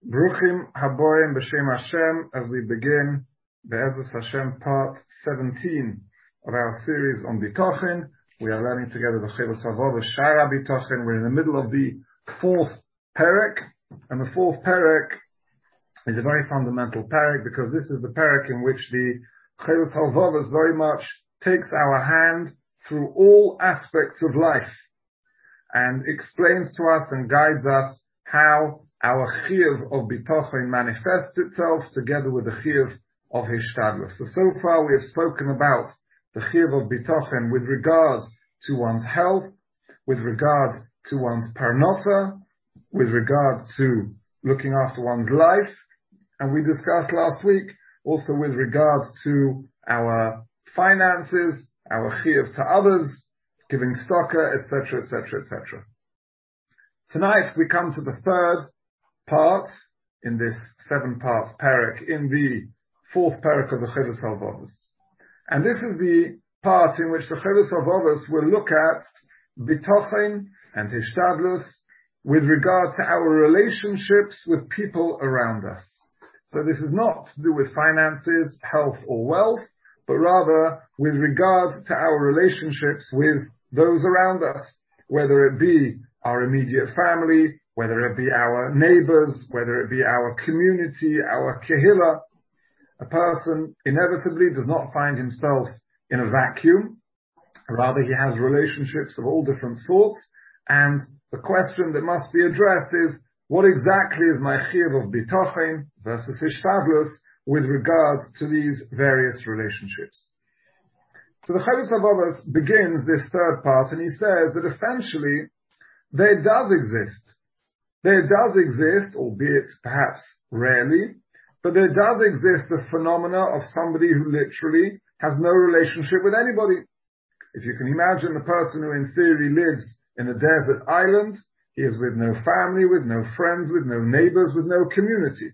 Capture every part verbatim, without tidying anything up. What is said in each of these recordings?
Bruchim Haboim B'Shem Hashem, as we begin Be'ezus Hashem part seventeen of our series on Bitochen. We are learning together the Chelus Havavos Shara Bitochen. We're in the middle of the fourth Perek, and the fourth Perek is a very fundamental Perek because this is the Perek in which the Chelus Havavos very much takes our hand through all aspects of life and explains to us and guides us how our chiyuv of bitochen manifests itself together with the chiyuv of hishtadlus. So, so far we have spoken about the chiyuv of bitochen with regard to one's health, with regard to one's parnasa, with regard to looking after one's life, and we discussed last week also with regard to our finances, our chiyuv to others, giving stocker, et cetera, et cetera, et cetera. Tonight we come to the third part in this seven-part perek, in the fourth perek of the Chelus Havavos. And this is the part in which the Chelus Havavos will look at bitochen and hishtadlus with regard to our relationships with people around us. So this is not to do with finances, health or wealth, but rather with regard to our relationships with those around us, whether it be our immediate family, whether it be our neighbors, whether it be our community, our kehillah. A person inevitably does not find himself in a vacuum. Rather, he has relationships of all different sorts. And the question that must be addressed is, what exactly is my chiyuv of bitochen versus hishtadlus with regard to these various relationships? So the Chelus Havavos begins this third part, and he says that essentially there does exist There does exist, albeit perhaps rarely, but there does exist the phenomena of somebody who literally has no relationship with anybody. If you can imagine the person who in theory lives in a desert island, he is with no family, with no friends, with no neighbors, with no community.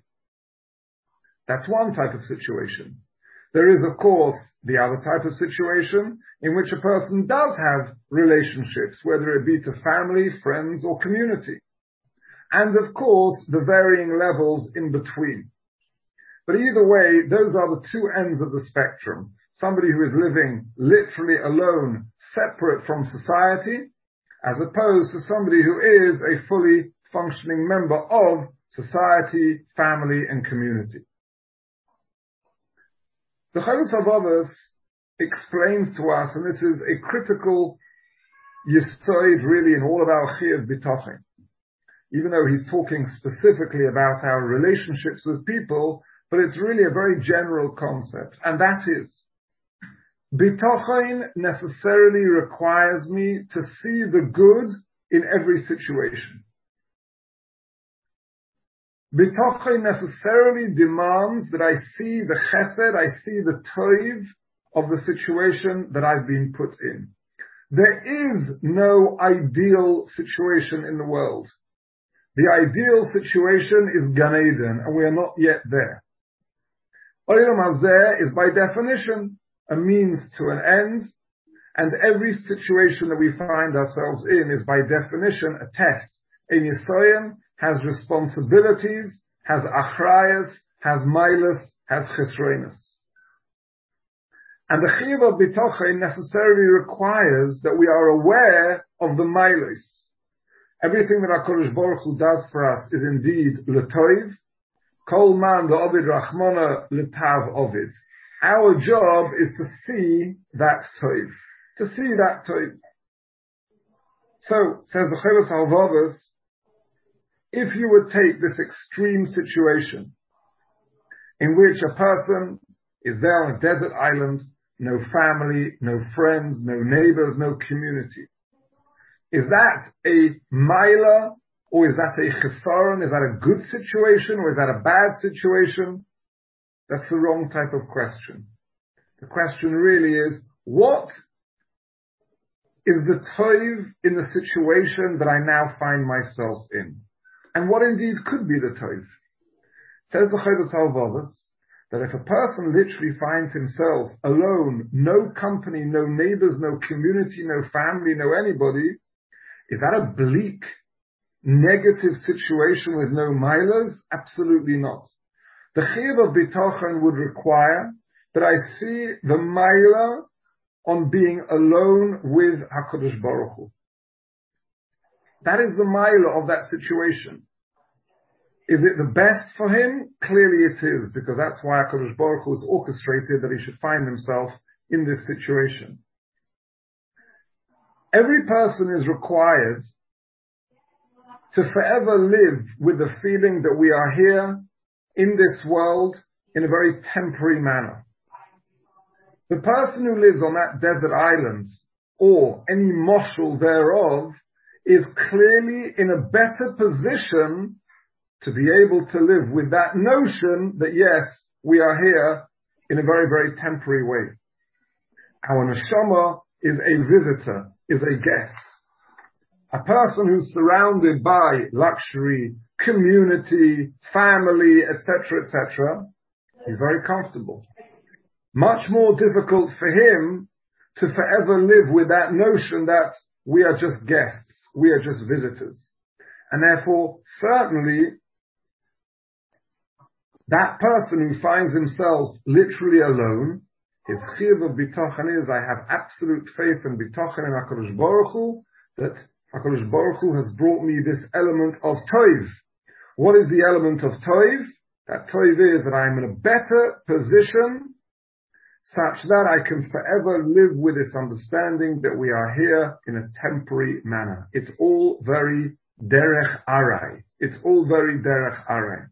That's one type of situation. There is, of course, the other type of situation in which a person does have relationships, whether it be to family, friends, or community. And of course, the varying levels in between. But either way, those are the two ends of the spectrum. Somebody who is living literally alone, separate from society, as opposed to somebody who is a fully functioning member of society, family, and community. The Chelus Havavos explains to us, and this is a critical yesod really in all of our chiyuv bitochen. Even though he's talking specifically about our relationships with people, but it's really a very general concept, and that is, bitochen necessarily requires me to see the good in every situation. Bitochen necessarily demands that I see the chesed, I see the toiv of the situation that I've been put in. There is no ideal situation in the world. The ideal situation is Gan Eden, and we are not yet there. Olam Hazeh is by definition a means to an end, and every situation that we find ourselves in is by definition a test. Ein Yisrael has responsibilities, has achrayas, has milas, has chesroinus. And the chiyuv of bitochen necessarily requires that we are aware of the milas. Everything that HaKadosh Baruch Hu does for us is indeed l'toiv. Kol man da'ovid rachmana l'tav ovid. Our job is to see that toiv. To see that toiv. So, says the Chelus Havavos, if you would take this extreme situation in which a person is there on a desert island, no family, no friends, no neighbors, no community, is that a maila, or is that a chesaron? Is that a good situation, or is that a bad situation? That's the wrong type of question. The question really is, what is the toiv in the situation that I now find myself in? And what indeed could be the toiv? Says the Chelus Havavos, that if a person literally finds himself alone, no company, no neighbors, no community, no family, no anybody, is that a bleak negative situation with no milas? Absolutely not. The chiyuv of bitachon would require that I see the mila on being alone with HaKadosh Baruch Hu. That is the mila of that situation. Is it the best for him? Clearly it is, because that's why HaKadosh Baruch Hu has orchestrated that he should find himself in this situation. Every person is required to forever live with the feeling that we are here in this world in a very temporary manner. The person who lives on that desert island, or any moshul thereof, is clearly in a better position to be able to live with that notion that yes, we are here in a very, very temporary way. Our neshama is a visitor, is a guest. A person who's surrounded by luxury, community, family, et cetera, et cetera, is very comfortable. Much more difficult for him to forever live with that notion that we are just guests, we are just visitors. And therefore, certainly, that person who finds himself literally alone, his chiyuv of bitachon is, I have absolute faith and bitachon in HaKadosh Baruch Hu, that HaKadosh Baruch Hu has brought me this element of toiv. What is the element of toiv? That toiv is that I am in a better position such that I can forever live with this understanding that we are here in a temporary manner. It's all very derech arai. It's all very derech arai.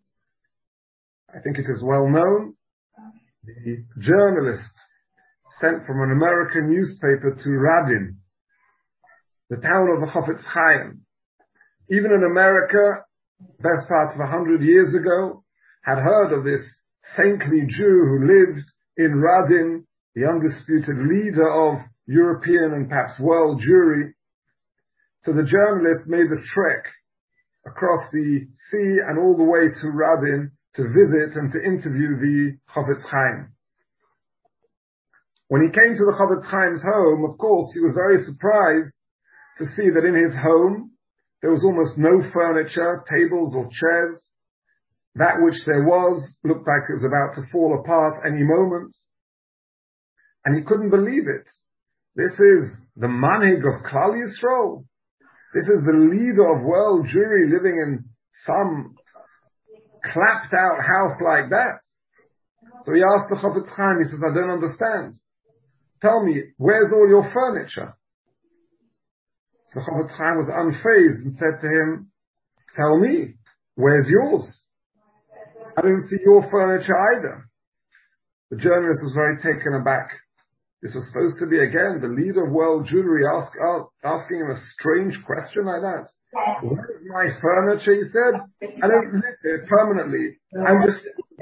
I think it is well known, the journalist sent from an American newspaper to Radin, the town of the Chofetz Chaim. Even in America, best part of a hundred years ago, had heard of this saintly Jew who lived in Radin, the undisputed leader of European and perhaps world Jewry. So the journalist made the trek across the sea and all the way to Radin to visit and to interview the Chofetz Chaim. When he came to the Chofetz Chaim's home, of course, he was very surprised to see that in his home there was almost no furniture, tables or chairs. That which there was looked like it was about to fall apart any moment. And he couldn't believe it. This is the manhig of Klal Yisrael. This is the leader of world Jewry living in some clapped out house like that. So he asked the Chofetz Chaim, he says, I don't understand. Tell me, where's all your furniture? So the Chofetz Chaim was unfazed and said to him, tell me, where's yours? I didn't see your furniture either. The journalist was very taken aback. This was supposed to be, again, the leader of world Jewry ask, uh, asking him a strange question like that. Where's my furniture, he said? I don't live here permanently. I'm just...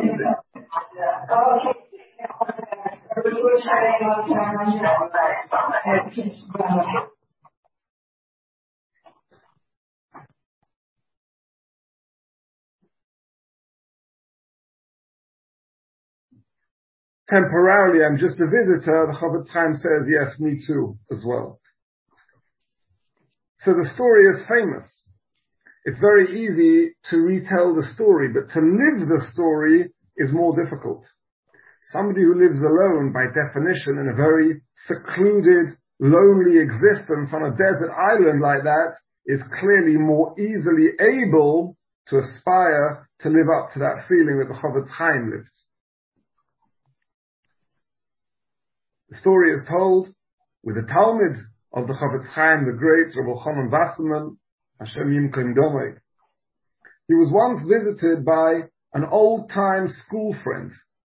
Temporarily, I'm just a visitor. The Chofetz Chaim says, yes, me too, as well. So the story is famous. It's very easy to retell the story, but to live the story is more difficult. Somebody who lives alone, by definition, in a very secluded, lonely existence on a desert island like that, is clearly more easily able to aspire to live up to that feeling that the Chofetz Chaim lived. The story is told with the Talmud of the Chofetz Chaim, the great Rabbi Chanan Wasserman, Hashem Yimken Domei. He was once visited by an old-time school friend.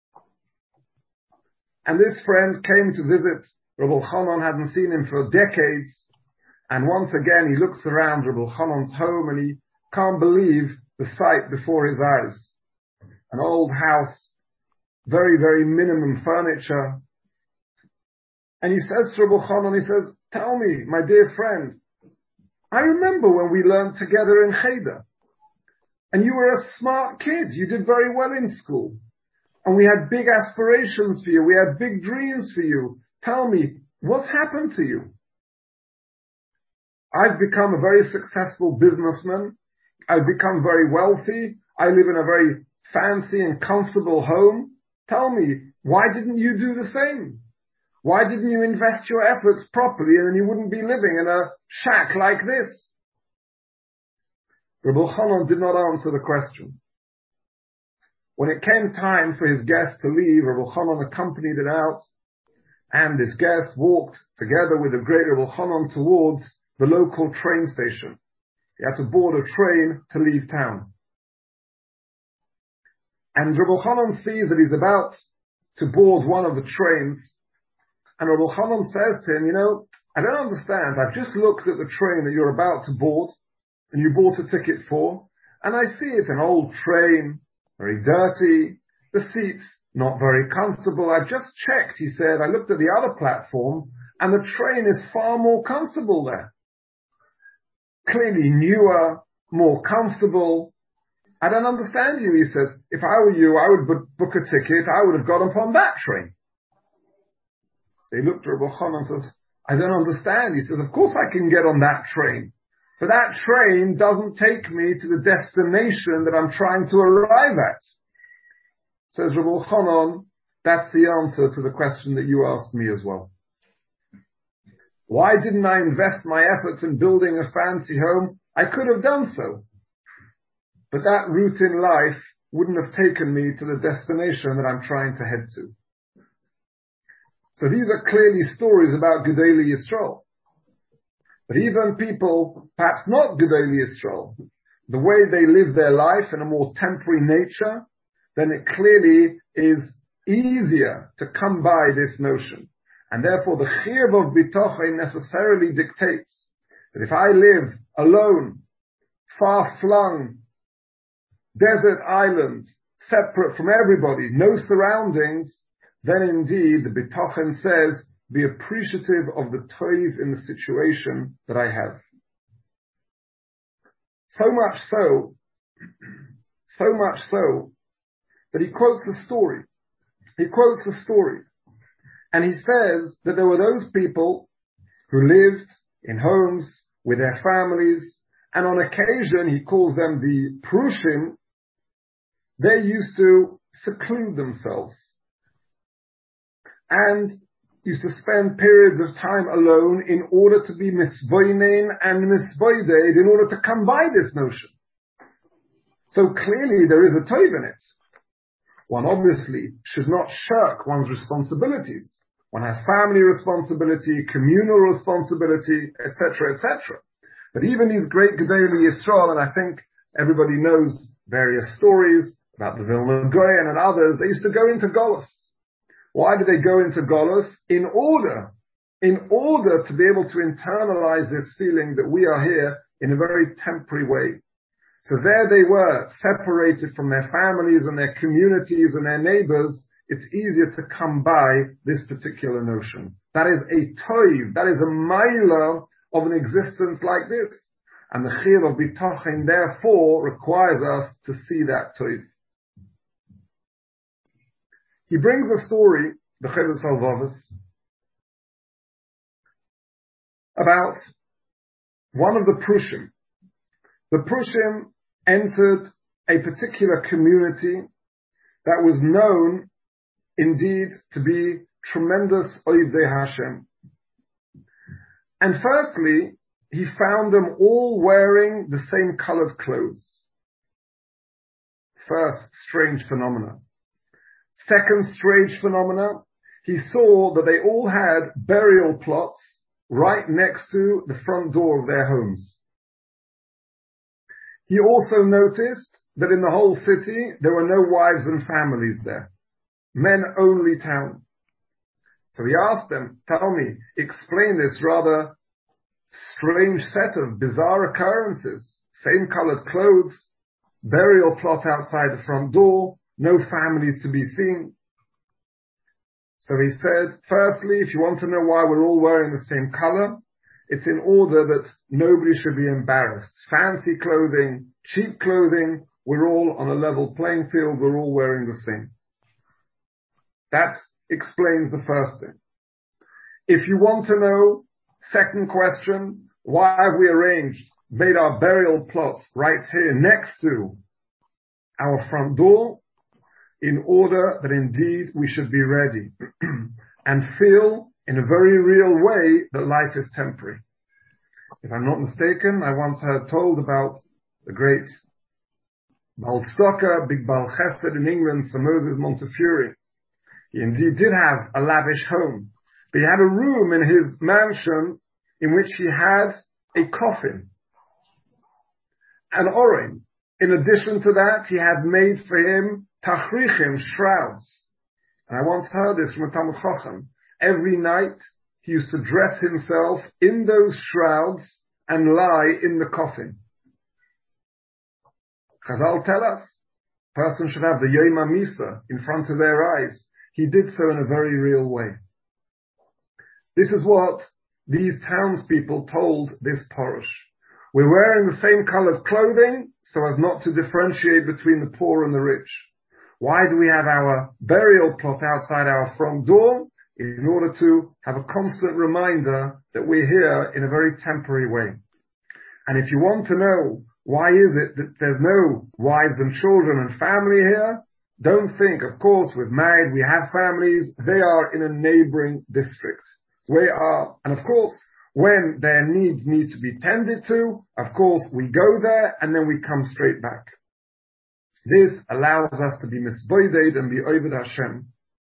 And this friend came to visit Rabbi Chanan, hadn't seen him for decades. And once again, he looks around Rabbi Chanan's home and he can't believe the sight before his eyes. An old house, very, very minimum furniture. And he says to Rabbi Chanan, he says, tell me, my dear friend, I remember when we learned together in Cheder. And you were a smart kid. You did very well in school. And we had big aspirations for you. We had big dreams for you. Tell me, what's happened to you? I've become a very successful businessman. I've become very wealthy. I live in a very fancy and comfortable home. Tell me, why didn't you do the same? Why didn't you invest your efforts properly and then you wouldn't be living in a shack like this? Reb Elchanan did not answer the question. When it came time for his guest to leave, Reb Elchanan accompanied it out, and this guest walked together with the great Reb Elchanan towards the local train station. He had to board a train to leave town. And Reb Elchanan sees that he's about to board one of the trains, and Reb Elchanan says to him, you know, I don't understand. I've just looked at the train that you're about to board, and you bought a ticket for, and I see it's an old train, very dirty, the seats not very comfortable. I've just checked, he said, I looked at the other platform, and the train is far more comfortable there. Clearly newer, more comfortable. I don't understand you, he says. If I were you, I would book a ticket, I would have got upon that train. So he looked at Reb Elchanan and says, I don't understand. He says, of course I can get on that train. But that train doesn't take me to the destination that I'm trying to arrive at. Says Reb Elchanan, that's the answer to the question that you asked me as well. Why didn't I invest my efforts in building a fancy home? I could have done so. But that route in life wouldn't have taken me to the destination that I'm trying to head to. So these are clearly stories about Gedolei Yisrael. But even people, perhaps not Gedolei Yisrael, the way they live their life in a more temporary nature, then it clearly is easier to come by this notion. And therefore the chiyuv of bitachon necessarily dictates that if I live alone, far-flung, desert island, separate from everybody, no surroundings, then indeed the bitachon says, be appreciative of the toiv in the situation that I have. So much so, so much so, that he quotes a story. He quotes a story. And he says that there were those people who lived in homes with their families, and on occasion, he calls them the Prushim, they used to seclude themselves and used to spend periods of time alone in order to be misvoinen and misvoided, in order to come by this notion. So clearly there is a toiv in it. One obviously should not shirk one's responsibilities. One has family responsibility, communal responsibility, et cetera, et cetera. But even these great Gedolei Yisrael, and I think everybody knows various stories about the Vilna Gaon and others, they used to go into Golus. Why did they go into Golus? In order, in order to be able to internalize this feeling that we are here in a very temporary way. So there they were, separated from their families and their communities and their neighbors. It's easier to come by this particular notion. That is a toiv, that is a maila of an existence like this. And the chiyuv of bitachon therefore requires us to see that toiv. He brings a story, the Chovos HaLevavos, about one of the Prushim. The Prushim entered a particular community that was known indeed to be tremendous Oivdei Hashem. And firstly, he found them all wearing the same colored clothes. First strange phenomena. Second strange phenomena, he saw that they all had burial plots right next to the front door of their homes. He also noticed that in the whole city there were no wives and families there. Men only town. So he asked them, tell me, explain this rather strange set of bizarre occurrences. Same colored clothes, burial plot outside the front door, no families to be seen. So he said, firstly, if you want to know why we're all wearing the same color, it's in order that nobody should be embarrassed. Fancy clothing, cheap clothing, we're all on a level playing field, we're all wearing the same. That explains the first thing. If you want to know, second question, Why have we arranged, made our burial plots right here next to our front door? In order that indeed we should be ready and feel in a very real way that life is temporary. If I'm not mistaken, I once heard told about the great Baal Tzedakah, big Baal Chesed in England, Sir Moses Montefiore. He indeed did have a lavish home, but he had a room in his mansion in which he had a coffin, an orim. In addition to that, he had made for him tachrichim, shrouds. And I once heard this from a Talmud Chacham. Every night, he used to dress himself in those shrouds and lie in the coffin. Chazal tell us, a person should have the Yom HaMisa in front of their eyes. He did so in a very real way. This is what these townspeople told this parish. We're wearing the same colored clothing so as not to differentiate between the poor and the rich. Why do we have our burial plot outside our front door? In order to have a constant reminder that we're here in a very temporary way. And if you want to know why is it that there's no wives and children and family here, don't think, of course, we're married, we have families, they are in a neighboring district. We are, and of course, when their needs need to be tended to, of course, we go there and then we come straight back. This allows us to be misboided and be oved Hashem.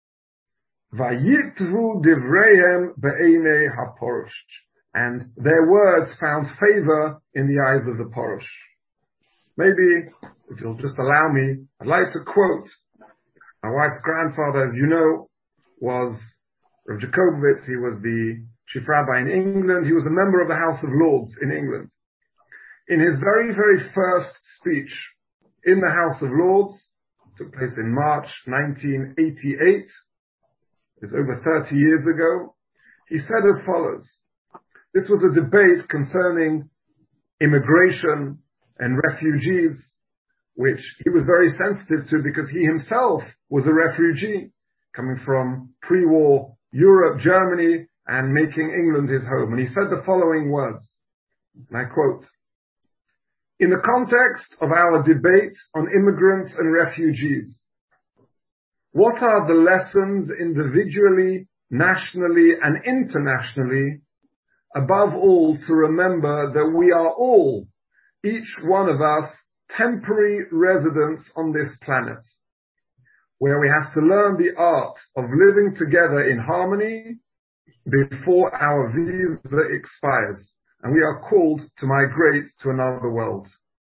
Vayitvu divreihem be'einei haporosh. And their words found favor in the eyes of the porosh. Maybe, if you'll just allow me, I'd like to quote my wife's grandfather, as you know, was Rav Jacobowitz. He was the chief rabbi in England. He was a member of the House of Lords in England. In his very, very first speech in the House of Lords, took place in March nineteen eighty-eight, it's over thirty years ago, he said as follows. This was a debate concerning immigration and refugees, which he was very sensitive to because he himself was a refugee coming from pre-war Europe, Germany, and making England his home. And he said the following words, and I quote, "In the context of our debate on immigrants and refugees, what are the lessons individually, nationally, and internationally, above all to remember that we are all, each one of us, temporary residents on this planet, where we have to learn the art of living together in harmony before our visa expires, and we are called to migrate to another world."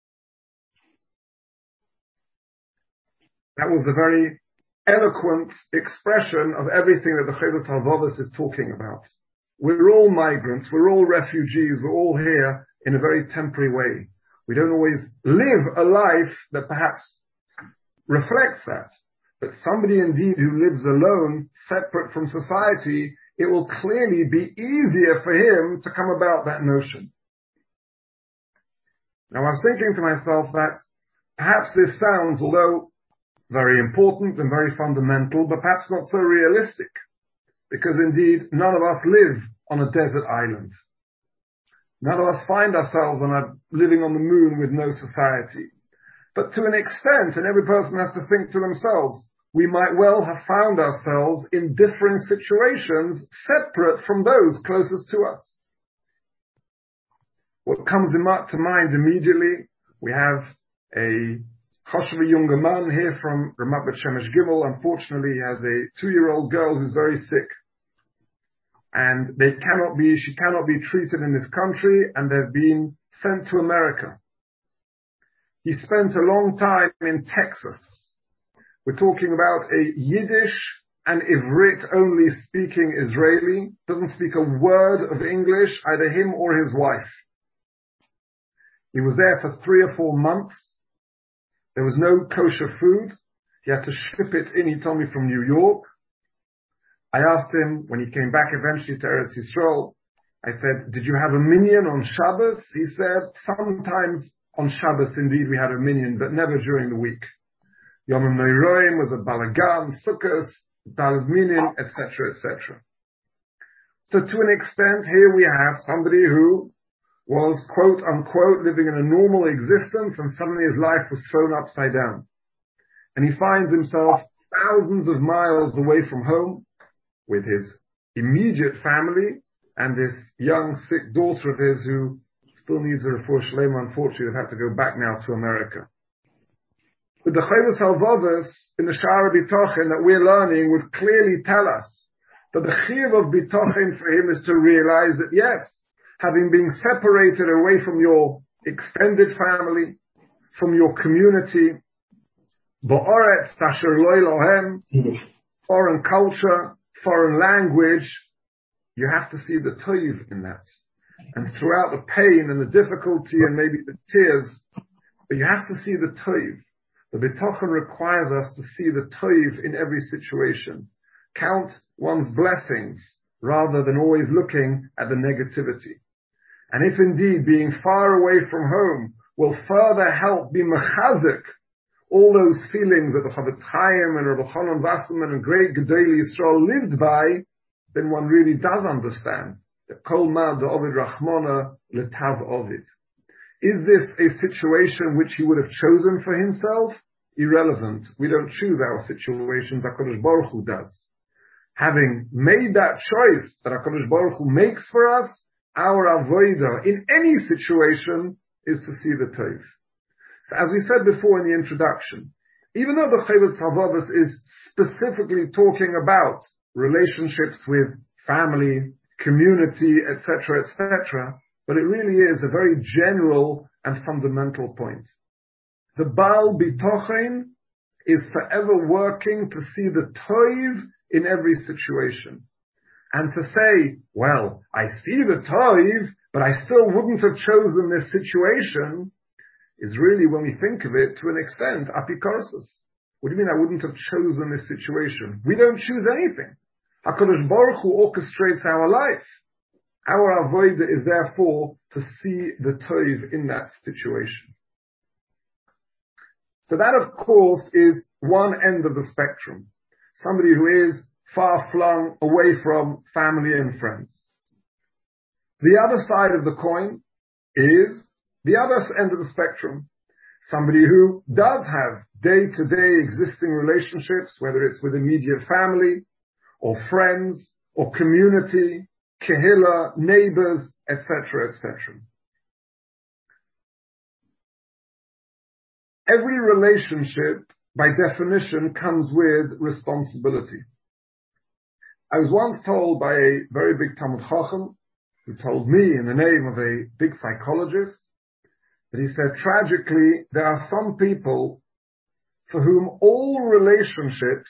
That was a very eloquent expression of everything that the Chovos HaLevavos is talking about. We're all migrants, we're all refugees, we're all here in a very temporary way. We don't always live a life that perhaps reflects that. But somebody indeed who lives alone, separate from society, it will clearly be easier for him to come about that notion. Now I was thinking to myself that perhaps this sounds, although very important and very fundamental, but perhaps not so realistic. Because indeed, none of us live on a desert island. None of us find ourselves on a, living on the moon with no society. But to an extent, and every person has to think to themselves, we might well have found ourselves in differing situations separate from those closest to us. What comes to mind immediately, we have a Choshev younger man here from Ramat Bet Shemesh Gimel. Unfortunately, he has a two-year-old girl who's very sick. And they cannot be, she cannot be treated in this country, and they've been sent to America. He spent a long time in Texas. We're talking about a Yiddish and Ivrit only speaking Israeli, doesn't speak a word of English, either him or his wife. He was there for three or four months. There was no kosher food. He had to ship it in, he told me, from New York. I asked him, when he came back eventually to Eretz Yisrael, I said, did you have a minyan on Shabbos? He said, sometimes on Shabbos indeed we had a minyan, but never during the week. Yom HaNoraim was a balagan, sukkos, daled minyan, et cetera, et cetera. So to an extent, here we have somebody who was quote unquote living in a normal existence, and suddenly his life was thrown upside down. And he finds himself thousands of miles away from home with his immediate family and this young sick daughter of his who still needs a refuah shlema. Unfortunately, they've had to go back now to America. But the Chovos Halvavos in the Shara B'Tochen that we're learning would clearly tell us that the chiyuv of B'Tochen for him is to realize that yes, having been separated away from your extended family, from your community, ba'aretz asher lo Elohem, foreign culture, foreign language, you have to see the toiv in that. And throughout the pain and the difficulty and maybe the tears, but you have to see the toiv. The B'Tochen requires us to see the toiv in every situation. Count one's blessings rather than always looking at the negativity. And if indeed being far away from home will further help be mechazik all those feelings that the Chavetz Chaim and Rabbi Chanan Wasserman and great Gedolei Yisrael lived by, then one really does understand that Kol Ma D'Ovid Rachmana L'Tav Ovid. Is this a situation which he would have chosen for himself? Irrelevant. We don't choose our situations. HaKadosh Baruch Hu does. Having made that choice that HaKadosh Baruch Hu makes for us, our avodah in any situation is to see the tov. So as we said before in the introduction, even though the Chovos Halvavos is specifically talking about relationships with family, community, et cetera, et cetera, but it really is a very general and fundamental point. The Baal B'Tochen is forever working to see the Toiv in every situation. And to say, well, I see the Toiv, but I still wouldn't have chosen this situation, is really, when we think of it, to an extent, apikorsis. What do you mean I wouldn't have chosen this situation? We don't choose anything. HaKadosh Baruch Hu orchestrates our life. Our avodah is therefore to see the toiv in that situation. So that, of course, is one end of the spectrum. Somebody who is far flung away from family and friends. The other side of the coin is the other end of the spectrum. Somebody who does have day-to-day existing relationships, whether it's with immediate family, or friends, or community, kehillah, neighbors, et cetera, et cetera. Every relationship, by definition, comes with responsibility. I was once told by a very big Talmud Chacham, who told me in the name of a big psychologist, that he said, tragically, there are some people for whom all relationships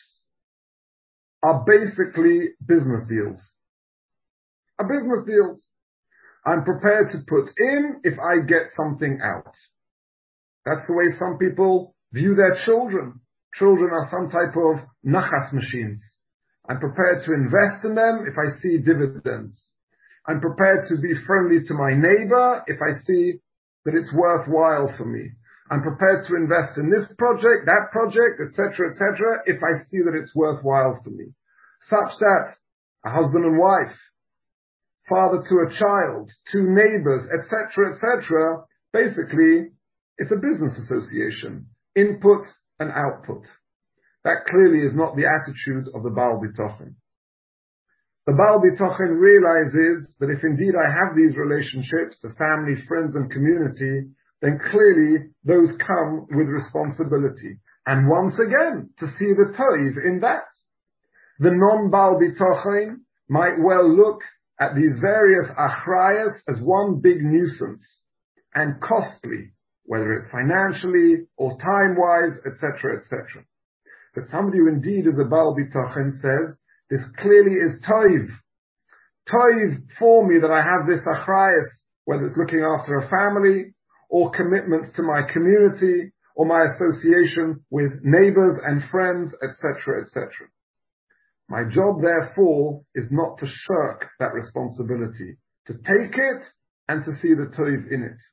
are basically business deals. Are business deals. I'm prepared to put in if I get something out. That's the way some people view their children. Children are some type of nachas machines. I'm prepared to invest in them if I see dividends. I'm prepared to be friendly to my neighbor if I see that it's worthwhile for me. I'm prepared to invest in this project, that project, et cetera, et cetera, if I see that it's worthwhile for me. Such that a husband and wife, father to a child, two neighbors, et cetera, et cetera, basically, it's a business association. Input and output. That clearly is not the attitude of the Baal B'Tochen. The Baal B'Tochen realizes that if indeed I have these relationships to family, friends, and community, then clearly those come with responsibility. And once again, to see the toiv in that. The non-Baal B'Tochen might well look at these various achrayas as one big nuisance and costly, whether it's financially or time-wise, et cetera, et cetera. But somebody who indeed is a Baal B'Tochen says, this clearly is toiv. Toiv for me that I have this achrayas, whether it's looking after a family, or commitments to my community, or my association with neighbors and friends, et cetera, et cetera. My job, therefore, is not to shirk that responsibility, to take it and to see the toiv in it.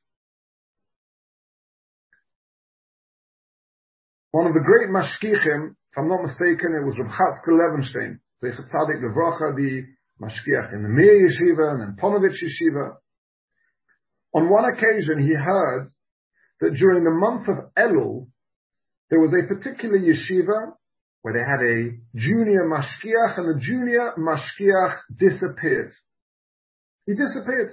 One of the great mashkichim, if I'm not mistaken, it was Reb Chatzkel Levenstein, Zeichet Tzadik Levracha, the mashkiach in the Meir Yeshiva and in Ponovitch Yeshiva. On one occasion, he heard that during the month of Elul, there was a particular yeshiva where they had a junior mashkiach, and the junior mashkiach disappeared. He disappeared.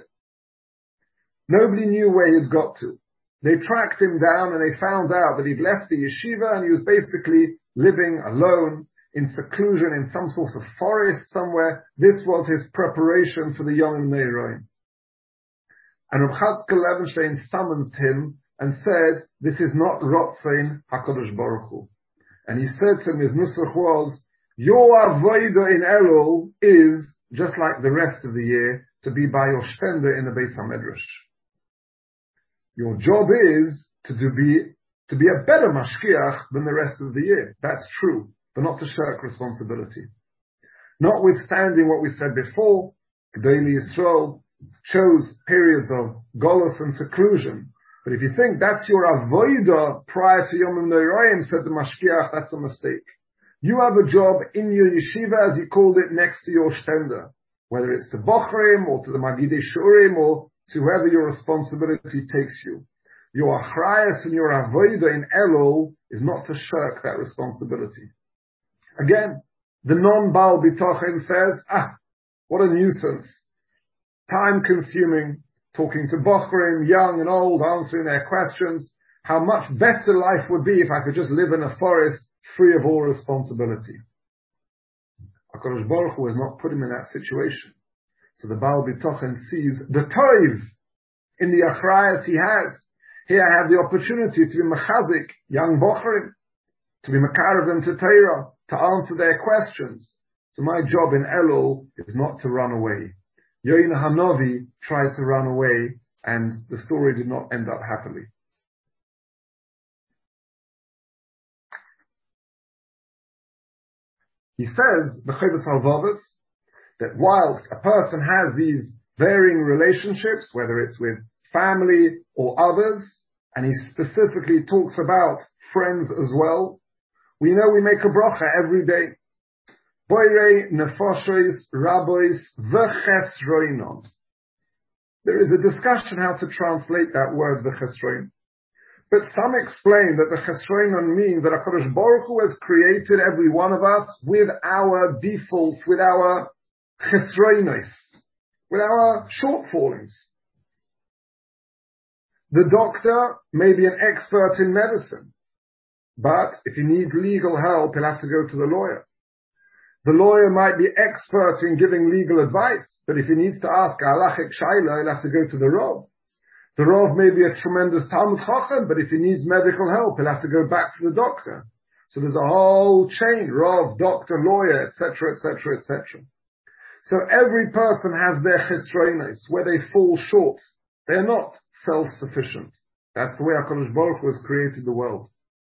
Nobody knew where he'd got to. They tracked him down and they found out that he'd left the yeshiva and he was basically living alone in seclusion in some sort of forest somewhere. This was his preparation for the Yom Ne'eroim. And Rav Chatzkel Levenstein summoned him and said, this is not Rotzein HaKadosh Baruch Hu. And he said to him, his nusach was, your avodah in Elul is, just like the rest of the year, to be by your shtender in the Beis HaMedrash. Your job is to do be, to be a better mashkiach than the rest of the year. That's true, but not to shirk responsibility. Notwithstanding what we said before, Gedolei Yisrael chose periods of golus and seclusion. But if you think that's your avodah prior to Yom Ne'eroim, said the mashkiach, that's a mistake. You have a job in your yeshiva, as you called it, next to your shtender. Whether it's to Bochrim or to the Magidei Shurim or to whoever your responsibility takes you. Your achrayas and your avodah in Elul is not to shirk that responsibility. Again, the non-Baal Bitochen says, ah, what a nuisance. Time consuming, talking to Bochrim, young and old, answering their questions. How much better life would be if I could just live in a forest free of all responsibility. HaKadosh Baruch Hu has not put him in that situation. So the Baal Bitochen sees the Toiv in the achrayas he has. Here I have the opportunity to be mechazik, young bochrim, to be makarev them to Torah, to answer their questions. So my job in Elul is not to run away. Yoina Hanovi tried to run away, and the story did not end up happily. He says, B'Chovos HaLevavos, that whilst a person has these varying relationships, whether it's with family or others, and he specifically talks about friends as well, we know we make a bracha every day. Boirei nefoshes rabois v'chesroinon. There is a discussion how to translate that word v'chesroin. But some explain that the chesroinon means that HaKadosh Baruch Hu has created every one of us with our defaults, with our chesroinos, with our shortfallings. The doctor may be an expert in medicine, but if he needs legal help, he'll have to go to the lawyer. The lawyer might be expert in giving legal advice, but if he needs to ask a halachic shaila, he'll have to go to the Rav. The Rav may be a tremendous Talmud Chacham, but if he needs medical help, he'll have to go back to the doctor. So there's a whole chain, Rav, doctor, lawyer, et cetera, et cetera, et cetera. So every person has their chesroinos, where they fall short. They're not self-sufficient. That's the way HaKadosh Baruch Hu has created the world.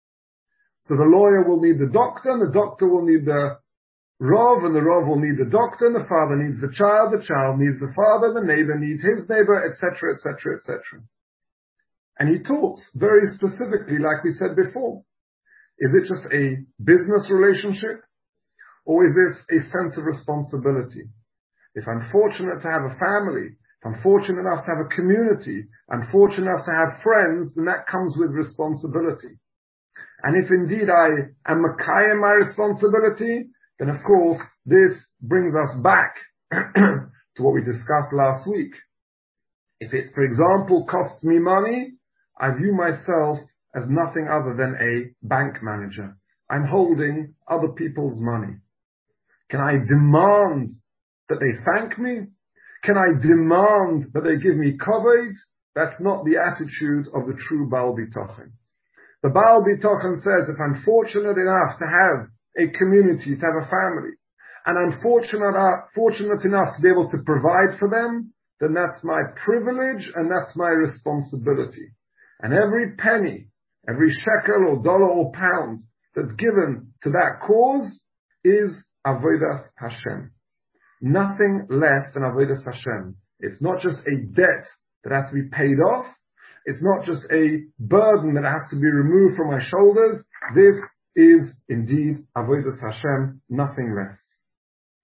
So the lawyer will need the doctor, and the doctor will need the Rav, and the Rav will need the doctor, and the father needs the child, the child needs the father, the neighbor needs his neighbor, et cetera, et cetera, et cetera. And he talks very specifically, like we said before. Is it just a business relationship? Or is this a sense of responsibility? If I'm fortunate to have a family, if I'm fortunate enough to have a community, I'm fortunate enough to have friends, then that comes with responsibility. And if indeed I am makayem my responsibility, then of course this brings us back to what we discussed last week. If it, for example, costs me money, I view myself as nothing other than a bank manager. I'm holding other people's money. Can I demand that they thank me? Can I demand that they give me kavod? That's not the attitude of the true Baal Bitochen. The Baal Bitochen says, if I'm fortunate enough to have a community, to have a family, and I'm fortunate, uh, fortunate enough to be able to provide for them, then that's my privilege and that's my responsibility. And every penny, every shekel or dollar or pound that's given to that cause is Avodas Hashem. Nothing less than Avodas Hashem. It's not just a debt that has to be paid off. It's not just a burden that has to be removed from my shoulders. This is indeed Avodas Hashem, nothing less.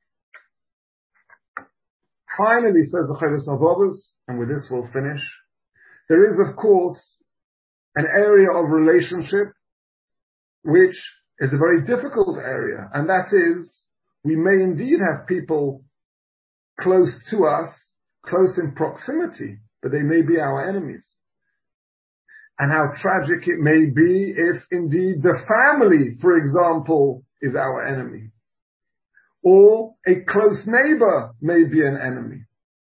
Finally, says the Chovos HaLevavos, and with this we'll finish, There is, of course, an area of relationship which is a very difficult area, and that is, we may indeed have people close to us, close in proximity, but they may be our enemies. And how tragic it may be if indeed the family, for example, is our enemy. Or a close neighbor may be an enemy.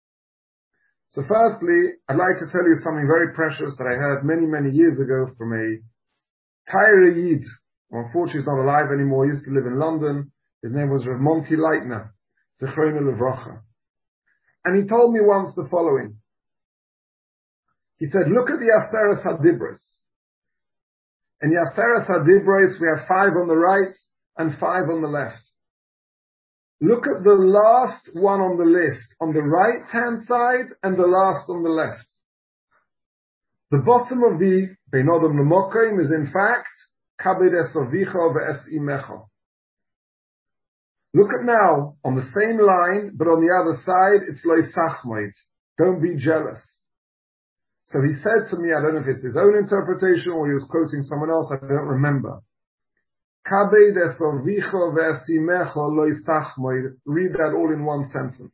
So firstly, I'd like to tell you something very precious that I heard many, many years ago from a Taira Yid. Unfortunately, he's not alive anymore. He used to live in London. His name was Rav Monty Leitner, Zechrona Levracha. And he told me once the following. He said, look at the Aseres HaDibros. In the Aseres HaDibros, we have five on the right and five on the left. Look at the last one on the list, on the right-hand side and the last on the left. The bottom of the Bein Adam L'Mokim is in fact, Kabed es avicha ve'es imecha. Look at now, on the same line, but on the other side, it's Lo Sachmoid. Don't be jealous. So he said to me, I don't know if it's his own interpretation or he was quoting someone else, I don't remember. Kabed es avicha ve'es imecha lo sachmoid. Read that all in one sentence.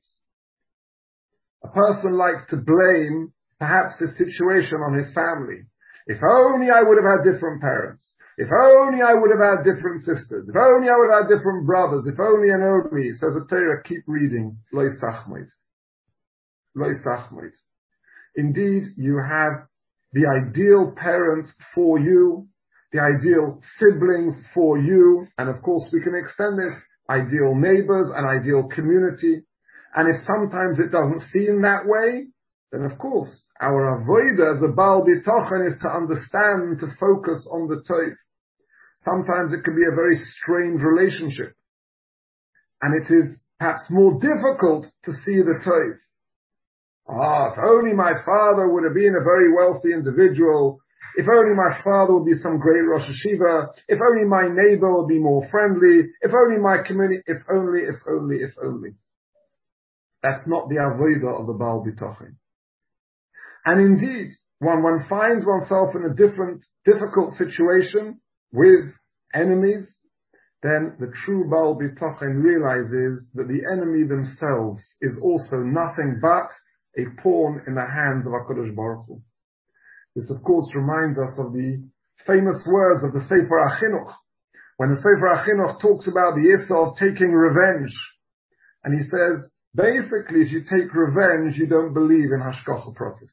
A person likes to blame perhaps his situation on his family. If only I would have had different parents. If only I would have had different sisters. If only I would have had different brothers. If only and only. Says the Torah, keep reading. Lo sachmoid. Lo sachmoid. Indeed, you have the ideal parents for you, the ideal siblings for you, and of course we can extend this, ideal neighbors, an ideal community. And if sometimes it doesn't seem that way, then of course, our avodah, the Baal Bitochen, is to understand and to focus on the Tov. Sometimes it can be a very strained relationship. And it is perhaps more difficult to see the Tov. Ah, if only my father would have been a very wealthy individual, if only my father would be some great Rosh Hashiva, if only my neighbor would be more friendly, if only my community, if only, if only, if only. That's not the avodah of the Baal Bitochen. And indeed, when one finds oneself in a different, difficult situation with enemies, then the true Baal Bitochen realizes that the enemy themselves is also nothing but a pawn in the hands of HaKadosh Baruch Hu. This, of course, reminds us of the famous words of the Sefer HaChinuch, when the Sefer HaChinuch talks about the issue of taking revenge. And he says, basically, if you take revenge, you don't believe in Hashgacha Pratis.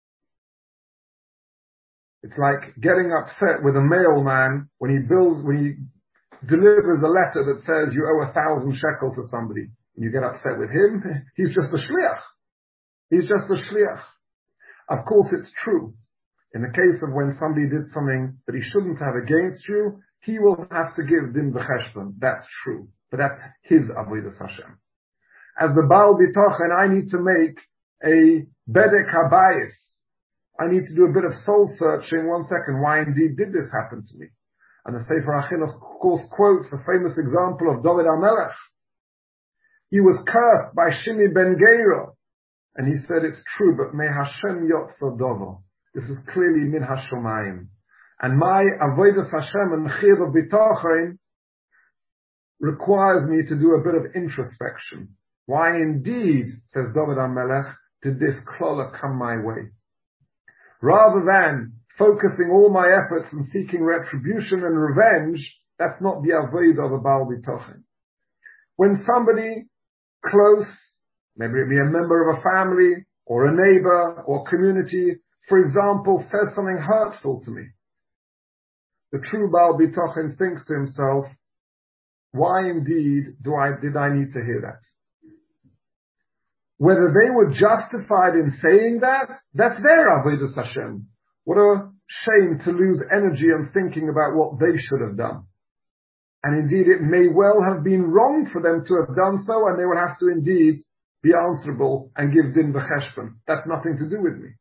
It's like getting upset with a mailman when he bills, when he delivers a letter that says you owe a thousand shekels to somebody. And you get upset with him, he's just a shliach. He's just a shliach. Of course, it's true. In the case of when somebody did something that he shouldn't have against you, he will have to give din v'cheshbon. That's true. But that's his avodas Hashem. As the Baal Bitochen, I need to make a bedek habayis. I need to do a bit of soul searching. One second, why indeed did this happen to me? And the Sefer HaChinuch, of course, quotes the famous example of David HaMelech. He was cursed by Shimi ben Geira. And he said, it's true, but me Hashem yotza dovo. This is clearly min hashomayim. And my avodas Hashem and chiyuv b'tochen requires me to do a bit of introspection. Why indeed, says David HaMelech, did this klola come my way? Rather than focusing all my efforts and seeking retribution and revenge, that's not the avodah of a Baal Bitochen. When somebody close, maybe it be a member of a family, or a neighbor, or community, for example, says something hurtful to me, the true Baal Bitochen thinks to himself, why indeed do I, did I need to hear that? Whether they were justified in saying that, that's their avodas Hashem. What a shame to lose energy on thinking about what they should have done. And indeed, it may well have been wrong for them to have done so, and they will have to indeed be answerable and give din v'cheshbon. That's nothing to do with me.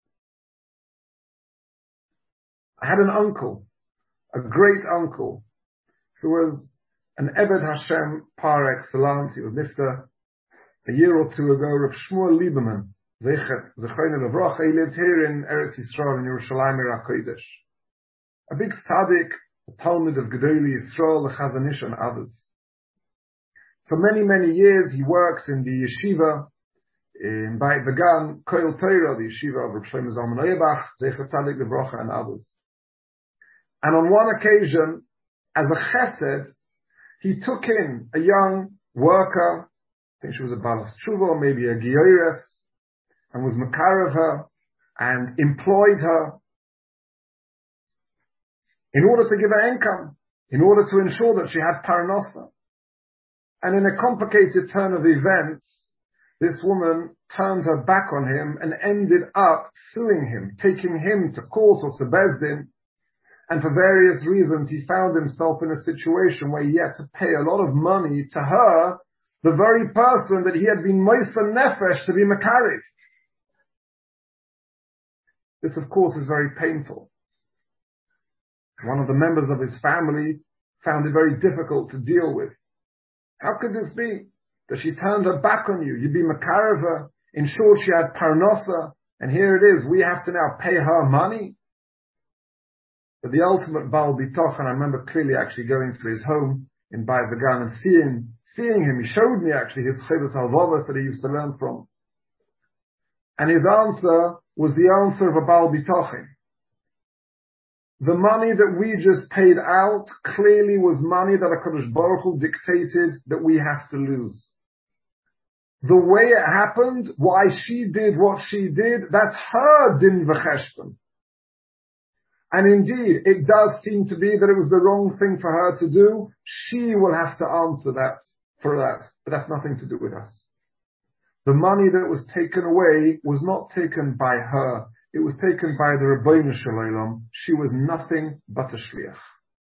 I had an uncle, a great uncle, who was an Eved Hashem par excellence. He was nifta a year or two ago, Rav Shmuel Lieberman. Zechet, Zechoyne Levrocha, he lived here in Eretz Yisrael, in Yerushalayim HaKodesh. A big tzaddik, a Talmud of Gedolei Yisrael, the Chazon Ish, and others. For many, many years, he worked in the yeshiva, in Beit Vegan, Koil Torah, the yeshiva of Reb Shlomo Zalman Auerbach, Zechet Tzaddik Levrocha, and others. And on one occasion, as a chesed, he took in a young worker, I think she was a balas tshuva, maybe a giores, and was makarev her, and employed her, in order to give her income, in order to ensure that she had parnasa. And in a complicated turn of events, this woman turned her back on him and ended up suing him, taking him to court or to Beis Din. And for various reasons, he found himself in a situation where he had to pay a lot of money to her, the very person that he had been moiser nefesh to be makarev. This, of course, is very painful. One of the members of his family found it very difficult to deal with. How could this be? That she turned her back on you. You'd be makarev her, ensured she had parnasa, and here it is, we have to now pay her money? But the ultimate Baal Bitochen, I remember clearly actually going to his home in Beit Vegan and seeing, seeing him. He showed me actually his Chovos Halvavos that he used to learn from. And his answer was the answer of a Baal Bitochen. The money that we just paid out clearly was money that HaKadosh Baruch Hu dictated that we have to lose. The way it happened, why she did what she did, that's her din v'cheshbon. And indeed, it does seem to be that it was the wrong thing for her to do. She will have to answer that for that. But that's nothing to do with us. The money that was taken away was not taken by her. It was taken by the Rebbeinu Shel Olam. She was nothing but a shliach.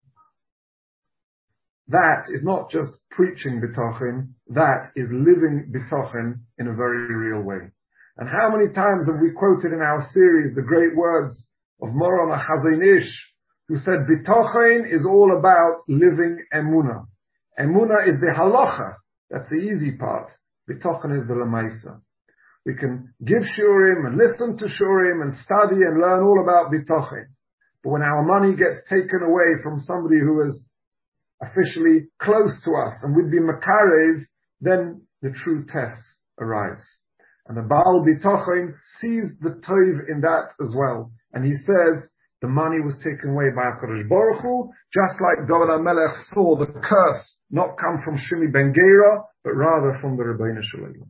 That is not just preaching bitochen. That is living bitochen in a very real way. And how many times have we quoted in our series the great words of Moran HaChazon Ish, who said bitochen is all about living emunah. Emunah is the halacha. That's the easy part. Bitochen is the lemaisa. We can give shurim and listen to shurim and study and learn all about bitochen. But when our money gets taken away from somebody who is officially close to us and we'd be makarev, then the true test arrives. And the Baal Bitochen sees the tov in that as well. And he says, the money was taken away by HaKadosh Baruch Hu, just like David HaMelech saw the curse not come from Shimi Ben Gera, but rather from the Rebbeinu Shel Olam.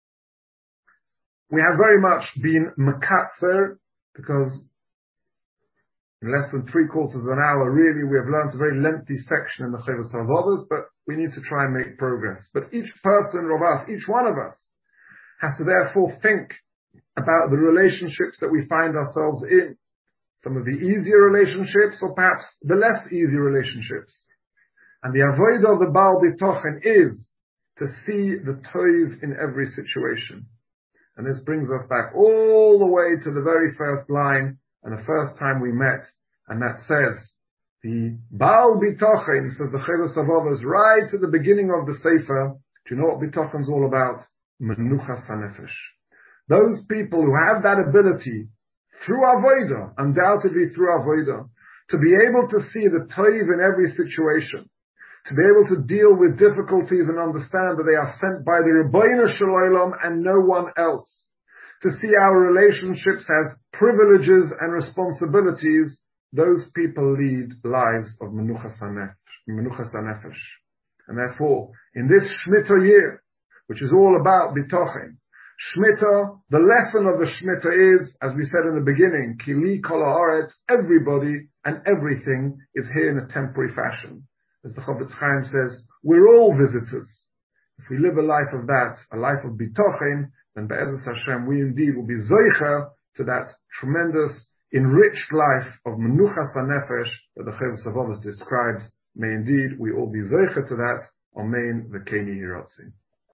We have very much been makatzer, because in less than three quarters of an hour, really, we have learned a very lengthy section in the Chovos Halvavos, but we need to try and make progress. But each person of us, each one of us, has to therefore think about the relationships that we find ourselves in. Some of the easier relationships, or perhaps the less easy relationships. And the avodah of the Baal Bitochen is to see the tov in every situation. And this brings us back all the way to the very first line, and the first time we met, and that says, the Baal Bitochen, says the Chovos Halvavos, right at the beginning of the Sefer. Do you know what Bitochen's all about? Menuchas HaNefesh. Those people who have that ability, through avodah, undoubtedly through avodah, to be able to see the tov in every situation, to be able to deal with difficulties and understand that they are sent by the Rebbeinu Shel Olam and no one else, to see our relationships as privileges and responsibilities, those people lead lives of Menuchas HaNefesh. And therefore, in this Shemitah year, which is all about Bitochen, Shemitah, the lesson of the Shemitah is, as we said in the beginning, Kili Kol Haaretz, everybody and everything is here in a temporary fashion. As the Chofetz Chaim says, we're all visitors. If we live a life of that, a life of Bitochen, then Be'ezus Hashem, we indeed will be Zoicha to that tremendous, enriched life of Menuchas HaNefesh that the Chovos Halvavos describes. May indeed we all be Zoicha to that. Amen. V'keni Yiratzin.